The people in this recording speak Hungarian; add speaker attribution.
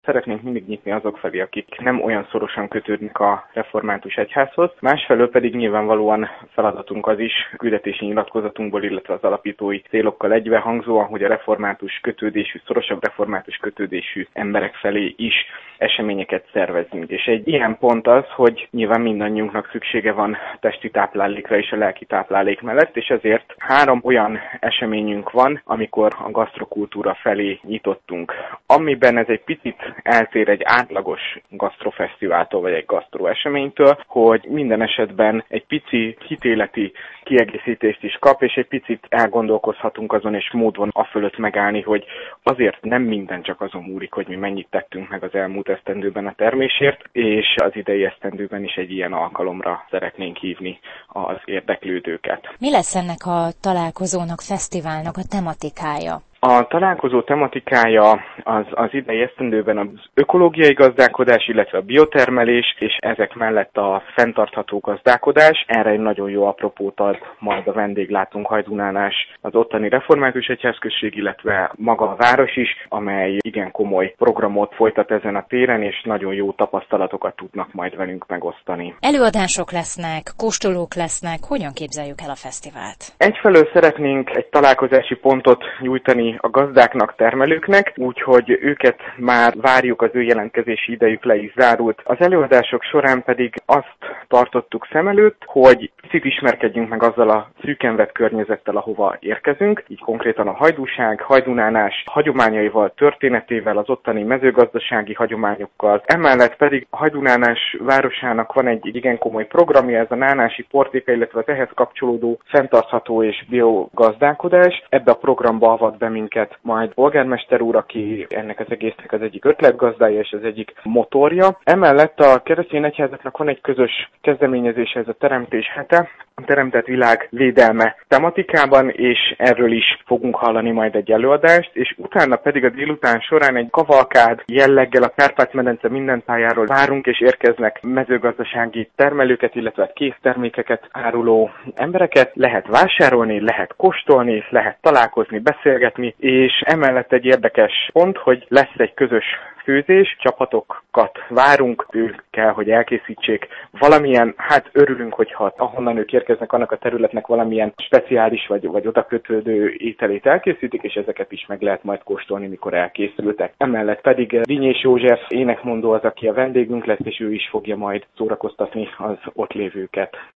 Speaker 1: szeretnénk mindig nyitni azok felé, akik nem olyan szorosan kötődnek a református egyházhoz. Másfelől pedig nyilvánvalóan feladatunk az is, küldetési nyilatkozatunkból, illetve az alapítói célokkal egybehangzóan, hogy a református kötődésű, szorosabb református kötődésű emberek felé is eseményeket szervezünk. És egy ilyen pont az, hogy nyilván mindannyiunknak szüksége van testi táplálékra és a lelki táplálék mellett, és ezért 3 olyan eseményünk van, amikor a gasztrokultúra felé nyitottunk. Amiben ez egy picit eltér egy átlagos gasztrofesztiváltól vagy egy gasztroeseménytől, hogy minden esetben egy pici hitéleti kiegészítést is kap, és egy picit elgondolkozhatunk azon, és mód van afölött megállni, hogy azért nem minden csak azon múlik, hogy mi mennyit tettünk meg az elmúlt esztendőben a termésért, és az idei esztendőben is egy ilyen alkalomra szeretnénk hívni az érdeklődőket.
Speaker 2: Mi lesz ennek a találkozónak, fesztiválnak a tematikája?
Speaker 1: A találkozó tematikája az idei esztendőben az ökológiai gazdálkodás, illetve a biotermelés, és ezek mellett a fenntartható gazdálkodás. Erre egy nagyon jó apropót ad majd a vendéglátónk Hajdúnánás, az ottani református egyházközség, illetve maga a város is, amely igen komoly programot folytat ezen a téren, és nagyon jó tapasztalatokat tudnak majd velünk megosztani.
Speaker 2: Előadások lesznek, kóstolók lesznek, hogyan képzeljük el a fesztivált?
Speaker 1: Egyfelől szeretnénk egy találkozási pontot nyújtani a gazdáknak, termelőknek, úgyhogy őket már várjuk, az ő jelentkezési idejük le is zárult. Az előadások során pedig azt tartottuk szem előtt, hogy picit ismerkedjünk meg azzal a szűken vett környezettel, ahova érkezünk, így konkrétan a hajdúság, Hajdúnánás hagyományaival, történetével, az ottani mezőgazdasági hagyományokkal. Emellett pedig a Hajdúnánás városának van egy igen komoly programja, ez a nánási portéka, illetve az ehhez kapcsolódó fenntartható és biogazdálkodás. Ebbe a programba avat be minket majd polgármester úr, aki ennek az egésznek az egyik ötletgazdája és az egyik motorja. Emellett a keresztény egyházaknak van egy közös kezdeményezése, ez a Teremtés hete, a teremtett világ védelme tematikában, és erről is fogunk hallani majd egy előadást, és utána pedig a délután során egy kavalkád jelleggel a Kárpát-medence minden tájáról várunk, és érkeznek mezőgazdasági termelőket, illetve késztermékeket áruló embereket. Lehet vásárolni, lehet kóstolni, lehet találkozni, beszélgetni, és emellett egy érdekes pont, hogy lesz egy közös főzés, csapatokat várunk, ők kell, hogy elkészítsék valamilyen, örülünk, hogyha ahonnan ők érkeznek, annak a területnek valamilyen speciális vagy oda kötődő ételét elkészítik, és ezeket is meg lehet majd kóstolni, mikor elkészültek. Emellett pedig Dinyés József énekmondó az, aki a vendégünk lesz, és ő is fogja majd szórakoztatni az ott lévőket.